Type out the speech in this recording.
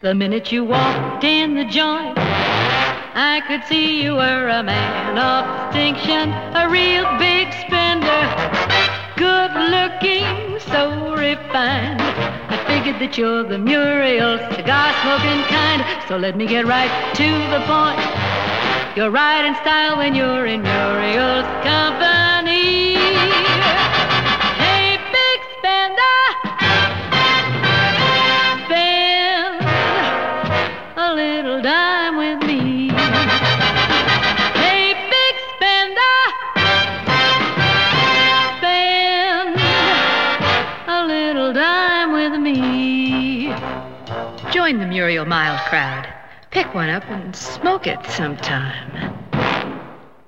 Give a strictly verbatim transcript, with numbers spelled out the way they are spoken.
The minute you walked in the joint, I could see you were a man of distinction, a real big spender, good looking, so refined. I figured that you're the Muriel, cigar smoking kind, so let me get right to the point. You're right in style when you're in Muriel's company. Hey, big spender, spend a little dime with me. Hey, big spender, spend a little dime with me. Join the Muriel Miles crowd. Pick one up and smoke it sometime.